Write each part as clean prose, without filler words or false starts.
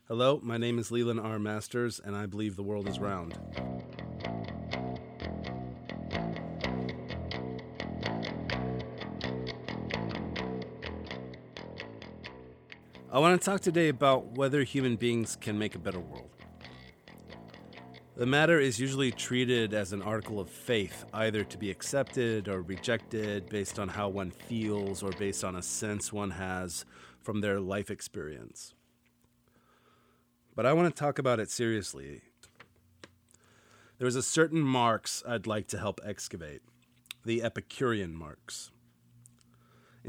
Hello, my name is Leland R. Masters, and I believe the world is round. I want to talk today about whether human beings can make a better world. The matter is usually treated as an article of faith, either to be accepted or rejected based on how one feels or based on a sense one has from their life experience. But I want to talk about it seriously. There's a certain Marx I'd like to help excavate, the Epicurean Marx. In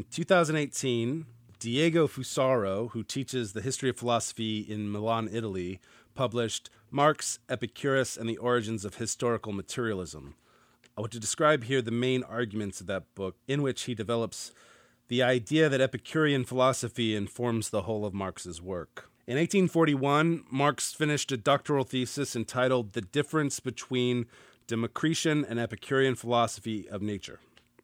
2018, Diego Fusaro, who teaches the history of philosophy in Milan, Italy, published Marx, Epicurus, and the Origins of Historical Materialism. I want to describe here the main arguments of that book, in which he develops the idea that Epicurean philosophy informs the whole of Marx's work. In 1841, Marx finished a doctoral thesis entitled The Difference Between Democritian and Epicurean Philosophy of Nature.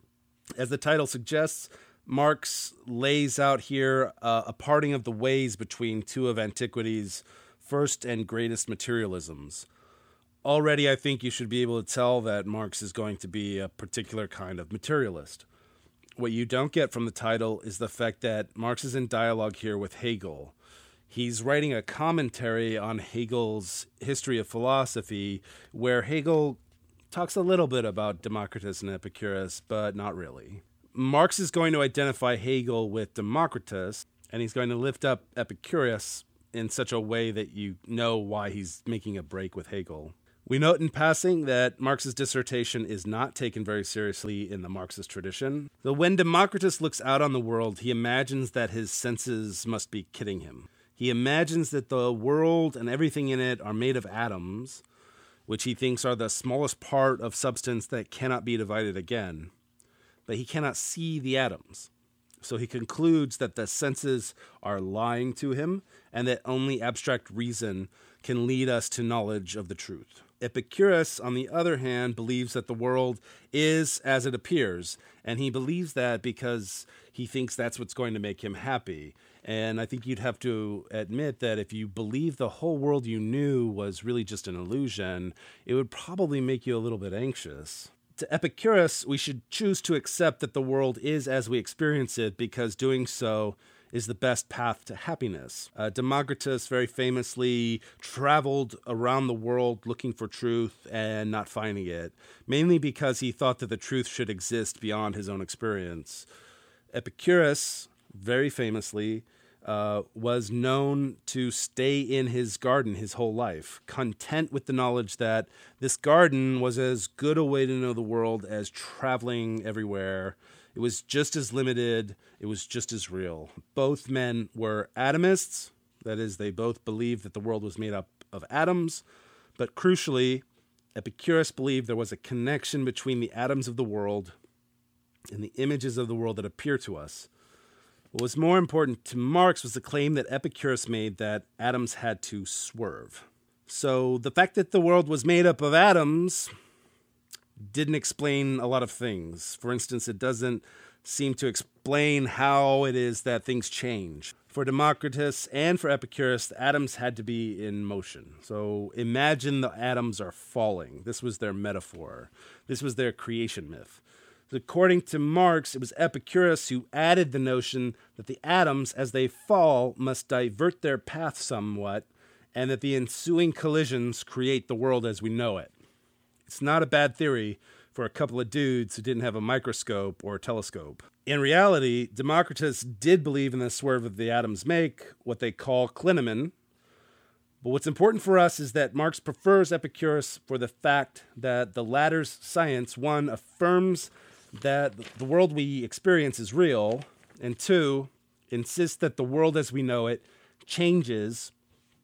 As the title suggests, Marx lays out here a parting of the ways between two of antiquity's first and greatest materialisms. Already, I think you should be able to tell that Marx is going to be a particular kind of materialist. What you don't get from the title is the fact that Marx is in dialogue here with Hegel. He's writing a commentary on Hegel's history of philosophy, where Hegel talks a little bit about Democritus and Epicurus, but not really. Marx is going to identify Hegel with Democritus, and he's going to lift up Epicurus in such a way that you know why he's making a break with Hegel. We note in passing that Marx's dissertation is not taken very seriously in the Marxist tradition. Though when Democritus looks out on the world, he imagines that his senses must be kidding him. He imagines that the world and everything in it are made of atoms, which he thinks are the smallest part of substance that cannot be divided again. But he cannot see the atoms. So he concludes that the senses are lying to him and that only abstract reason can lead us to knowledge of the truth. Epicurus, on the other hand, believes that the world is as it appears, and he believes that because he thinks that's what's going to make him happy. And I think you'd have to admit that if you believe the whole world you knew was really just an illusion, it would probably make you a little bit anxious. To Epicurus, we should choose to accept that the world is as we experience it because doing so is the best path to happiness. Democritus very famously traveled around the world looking for truth and not finding it, mainly because he thought that the truth should exist beyond his own experience. Epicurus, very famously, was known to stay in his garden his whole life, content with the knowledge that this garden was as good a way to know the world as traveling everywhere. It was just as limited. It was just as real. Both men were atomists. That is, they both believed that the world was made up of atoms. But crucially, Epicurus believed there was a connection between the atoms of the world and the images of the world that appear to us. What was more important to Marx was the claim that Epicurus made that atoms had to swerve. So the fact that the world was made up of atoms didn't explain a lot of things. For instance, it doesn't seem to explain how it is that things change. For Democritus and for Epicurus, the atoms had to be in motion. So imagine the atoms are falling. This was their metaphor. This was their creation myth. According to Marx, it was Epicurus who added the notion that the atoms, as they fall, must divert their path somewhat, and that the ensuing collisions create the world as we know it. It's not a bad theory for a couple of dudes who didn't have a microscope or a telescope. In reality, Democritus did believe in the swerve that the atoms make, what they call clinamen. But what's important for us is that Marx prefers Epicurus for the fact that the latter's science, one, affirms that the world we experience is real, and two, insists that the world as we know it changes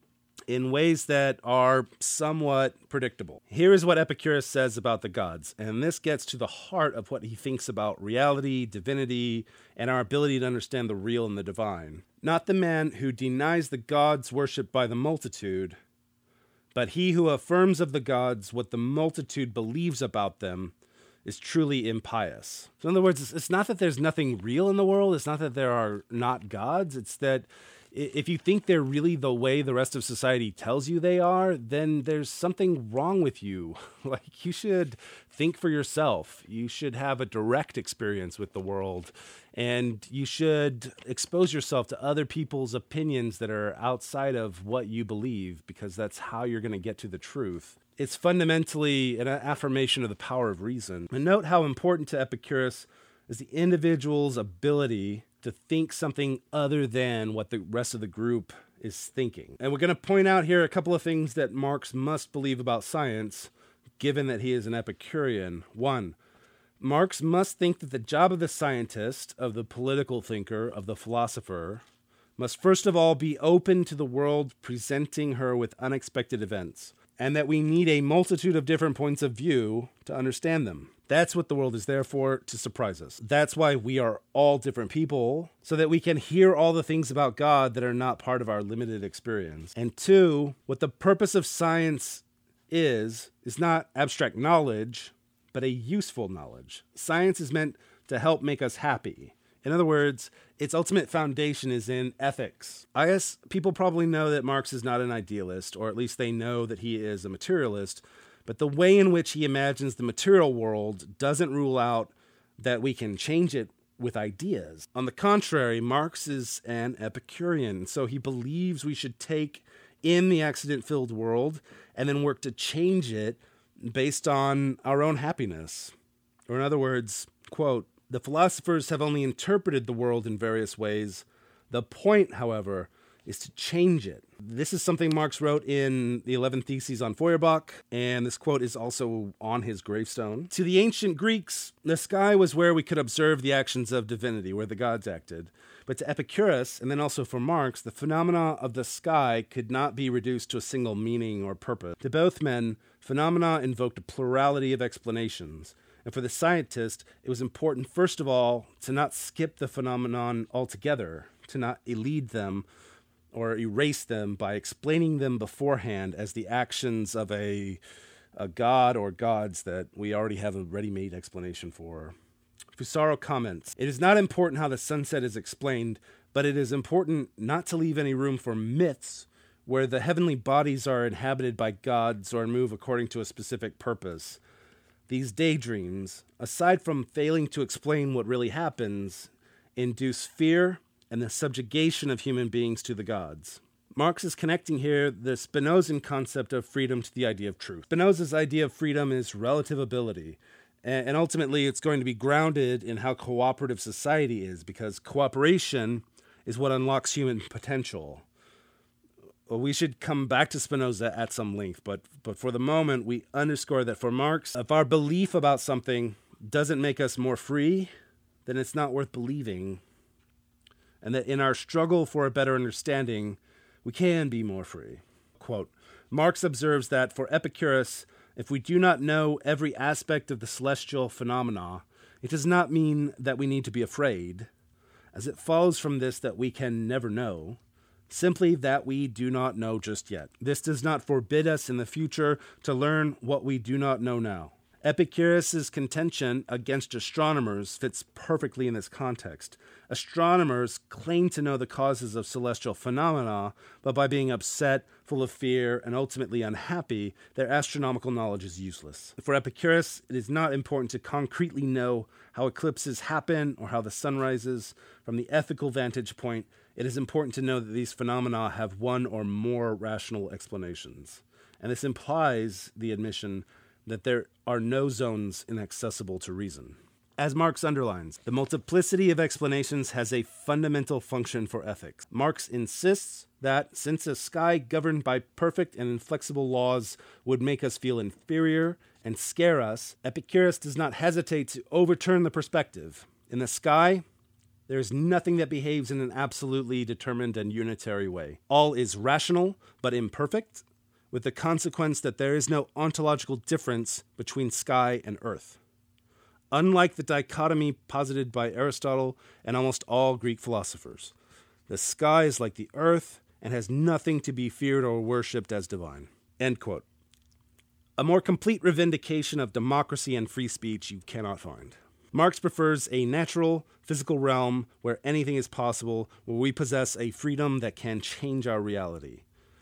in ways that are somewhat predictable. Here is what Epicurus says about the gods, and this gets to the heart of what he thinks about reality, divinity, and our ability to understand the real and the divine. Not the man who denies the gods worshipped by the multitude, but he who affirms of the gods what the multitude believes about them is truly impious. So in other words, it's not that there's nothing real in the world. It's not that there are not gods. It's that If you think they're really the way the rest of society tells you they are, then there's something wrong with you. Like, you should think for yourself. You should have a direct experience with the world, and you should expose yourself to other people's opinions that are outside of what you believe, because that's how you're going to get to the truth. It's fundamentally an affirmation of the power of reason. And note how important to Epicurus is the individual's ability to think something other than what the rest of the group is thinking. And we're going to point out here a couple of things that Marx must believe about science, given that he is an Epicurean. 1, Marx must think that the job of the scientist, of the political thinker, of the philosopher, must first of all be open to the world presenting her with unexpected events, and that we need a multitude of different points of view to understand them. That's what the world is there for, to surprise us. That's why we are all different people, so that we can hear all the things about God that are not part of our limited experience. And 2, what the purpose of science is not abstract knowledge, but a useful knowledge. Science is meant to help make us happy. In other words, its ultimate foundation is in ethics. I guess people probably know that Marx is not an idealist, or at least they know that he is a materialist, but the way in which he imagines the material world doesn't rule out that we can change it with ideas. On the contrary, Marx is an Epicurean, so he believes we should take in the accident-filled world and then work to change it based on our own happiness. Or in other words, quote, the philosophers have only interpreted the world in various ways. The point, however, is to change it. This is something Marx wrote in the 11 Theses on Feuerbach, and this quote is also on his gravestone. To the ancient Greeks, the sky was where we could observe the actions of divinity, where the gods acted. But to Epicurus, and then also for Marx, the phenomena of the sky could not be reduced to a single meaning or purpose. To both men, phenomena invoked a plurality of explanations. And for the scientist, it was important, first of all, to not skip the phenomenon altogether, to not elude them or erase them by explaining them beforehand as the actions of a god or gods that we already have a ready-made explanation for. Fusaro comments, it is not important how the sunset is explained, but it is important not to leave any room for myths where the heavenly bodies are inhabited by gods or move according to a specific purpose. These daydreams, aside from failing to explain what really happens, induce fear and the subjugation of human beings to the gods. Marx is connecting here the Spinozan concept of freedom to the idea of truth. Spinoza's idea of freedom is relative ability, and ultimately it's going to be grounded in how cooperative society is, because cooperation is what unlocks human potential. Well, we should come back to Spinoza at some length, but for the moment, we underscore that for Marx, if our belief about something doesn't make us more free, then it's not worth believing, and that in our struggle for a better understanding, we can be more free. Quote, Marx observes that for Epicurus, if we do not know every aspect of the celestial phenomena, it does not mean that we need to be afraid, as it follows from this that we can never know, simply that we do not know just yet. This does not forbid us in the future to learn what we do not know now. Epicurus' contention against astronomers fits perfectly in this context. Astronomers claim to know the causes of celestial phenomena, but by being upset, full of fear, and ultimately unhappy, their astronomical knowledge is useless. For Epicurus, it is not important to concretely know how eclipses happen or how the sun rises. From the ethical vantage point, it is important to know that these phenomena have one or more rational explanations. And this implies the admission that there are no zones inaccessible to reason. As Marx underlines, the multiplicity of explanations has a fundamental function for ethics. Marx insists that since a sky governed by perfect and inflexible laws would make us feel inferior and scare us, Epicurus does not hesitate to overturn the perspective. In the sky, there is nothing that behaves in an absolutely determined and unitary way. All is rational but imperfect, with the consequence that there is no ontological difference between sky and earth. Unlike the dichotomy posited by Aristotle and almost all Greek philosophers, the sky is like the earth and has nothing to be feared or worshipped as divine. End quote. A more complete revindication of democracy and free speech you cannot find. Marx prefers a natural, physical realm where anything is possible, where we possess a freedom that can change our reality.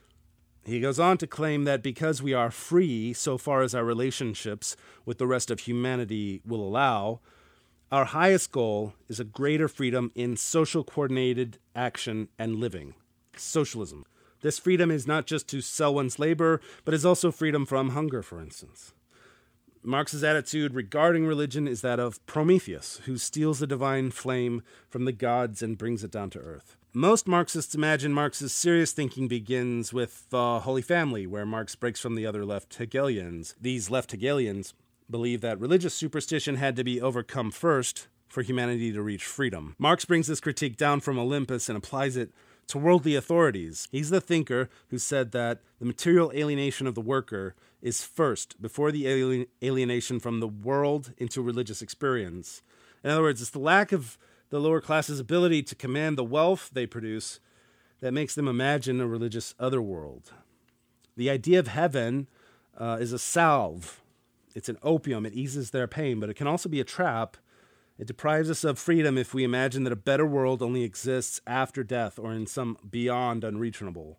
He goes on to claim that because we are free so far as our relationships with the rest of humanity will allow, our highest goal is a greater freedom in social coordinated action and living, socialism. This freedom is not just to sell one's labor, but is also freedom from hunger, for instance. Marx's attitude regarding religion is that of Prometheus, who steals the divine flame from the gods and brings it down to earth. Most Marxists imagine Marx's serious thinking begins with the Holy Family, where Marx breaks from the other left Hegelians. These left Hegelians believe that religious superstition had to be overcome first for humanity to reach freedom. Marx brings this critique down from Olympus and applies it to worldly authorities. He's the thinker who said that the material alienation of the worker is first, before the alienation from the world into religious experience. In other words, it's the lack of the lower class's ability to command the wealth they produce that makes them imagine a religious otherworld. The idea of heaven is a salve. It's an opium. It eases their pain, but it can also be a trap. It deprives us of freedom if we imagine that a better world only exists after death or in some beyond unreachable.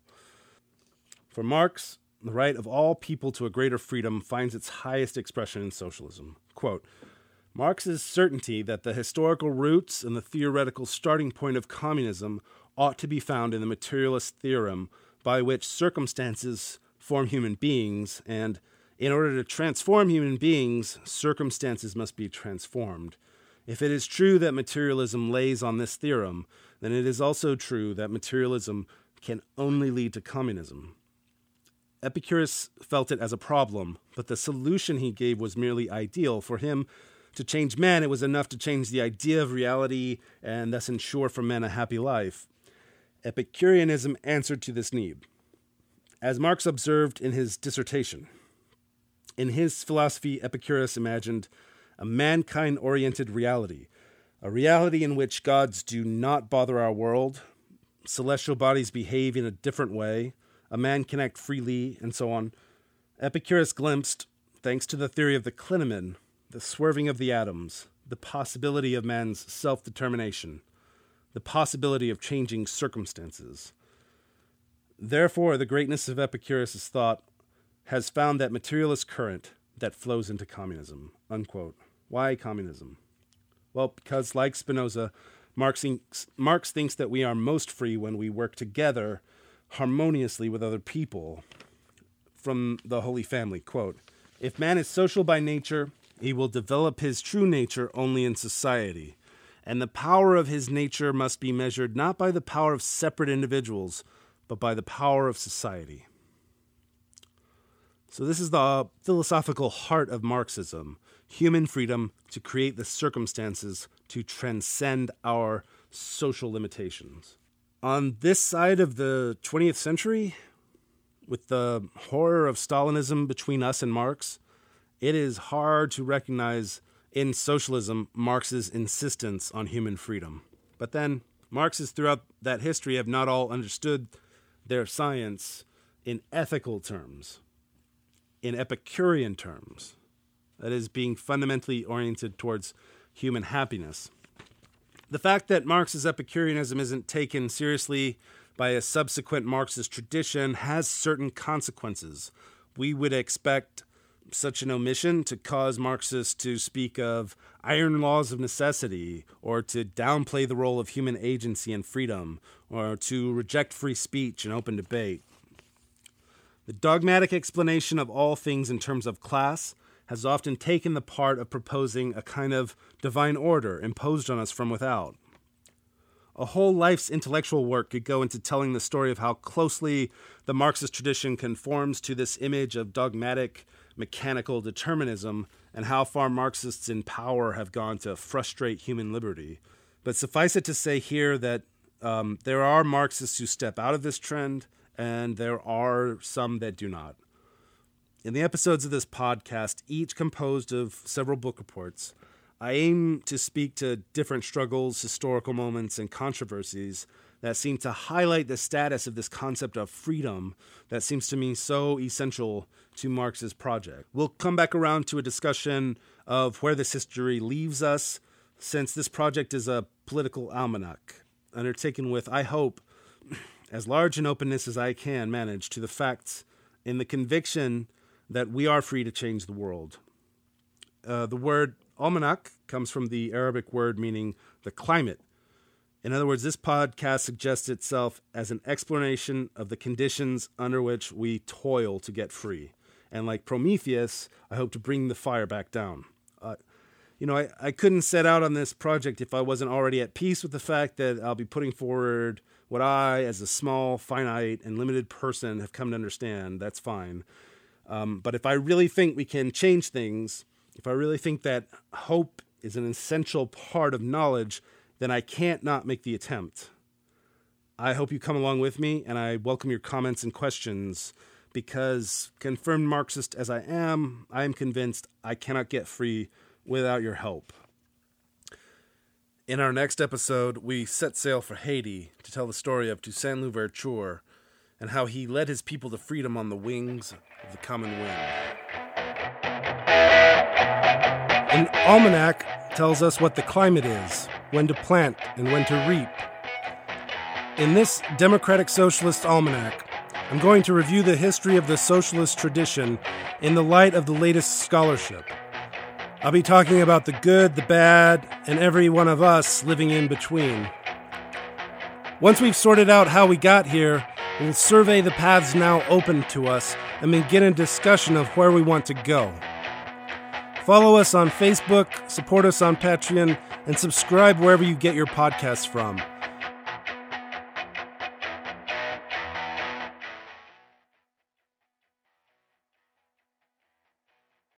For Marx, the right of all people to a greater freedom finds its highest expression in socialism. Quote, Marx's certainty that the historical roots and the theoretical starting point of communism ought to be found in the materialist theorem by which circumstances form human beings, and in order to transform human beings, circumstances must be transformed. If it is true that materialism lays on this theorem, then it is also true that materialism can only lead to communism. Epicurus felt it as a problem, but the solution he gave was merely ideal. For him to change men, it was enough to change the idea of reality and thus ensure for men a happy life. Epicureanism answered to this need. As Marx observed in his dissertation, in his philosophy, Epicurus imagined a mankind-oriented reality, a reality in which gods do not bother our world, celestial bodies behave in a different way, a man can act freely, and so on. Epicurus glimpsed, thanks to the theory of the clinamen, the swerving of the atoms, the possibility of man's self-determination, the possibility of changing circumstances. Therefore, the greatness of Epicurus' thought has found that materialist current that flows into communism. Unquote. Why communism? Well, because like Spinoza, Marx thinks that we are most free when we work together harmoniously with other people. From the Holy Family, quote, if man is social by nature, he will develop his true nature only in society, and the power of his nature must be measured not by the power of separate individuals, but by the power of society. So this is the philosophical heart of Marxism, human freedom to create the circumstances to transcend our social limitations. On this side of the 20th century, with the horror of Stalinism between us and Marx, it is hard to recognize in socialism Marx's insistence on human freedom. But then, Marxists throughout that history have not all understood their science in ethical terms, in Epicurean terms, that is, being fundamentally oriented towards human happiness. The fact that Marx's Epicureanism isn't taken seriously by a subsequent Marxist tradition has certain consequences. We would expect such an omission to cause Marxists to speak of iron laws of necessity, or to downplay the role of human agency and freedom, or to reject free speech and open debate. The dogmatic explanation of all things in terms of class has often taken the part of proposing a kind of divine order imposed on us from without. A whole life's intellectual work could go into telling the story of how closely the Marxist tradition conforms to this image of dogmatic, mechanical determinism, and how far Marxists in power have gone to frustrate human liberty. But suffice it to say here that there are Marxists who step out of this trend, and there are some that do not. In the episodes of this podcast, each composed of several book reports, I aim to speak to different struggles, historical moments, and controversies that seem to highlight the status of this concept of freedom that seems to me so essential to Marx's project. We'll come back around to a discussion of where this history leaves us, since this project is a political almanac, undertaken with, I hope, as large an openness as I can manage to the facts in the conviction that we are free to change the world. The word almanac comes from the Arabic word meaning the climate. In other words, this podcast suggests itself as an explanation of the conditions under which we toil to get free. And like Prometheus, I hope to bring the fire back down. I couldn't set out on this project if I wasn't already at peace with the fact that I'll be putting forward what I, as a small, finite, and limited person, have come to understand. That's fine. But if I really think we can change things, if I really think that hope is an essential part of knowledge, then I can't not make the attempt. I hope you come along with me, and I welcome your comments and questions, because confirmed Marxist as I am convinced I cannot get free without your help. In our next episode, we set sail for Haiti to tell the story of Toussaint Louverture and how he led his people to freedom on the wings of the common wind. An almanac tells us what the climate is, when to plant and when to reap. In this Democratic Socialist Almanac, I'm going to review the history of the socialist tradition in the light of the latest scholarship. I'll be talking about the good, the bad, and every one of us living in between. Once we've sorted out how we got here, we'll survey the paths now open to us and begin a discussion of where we want to go. Follow us on Facebook, support us on Patreon, and subscribe wherever you get your podcasts from.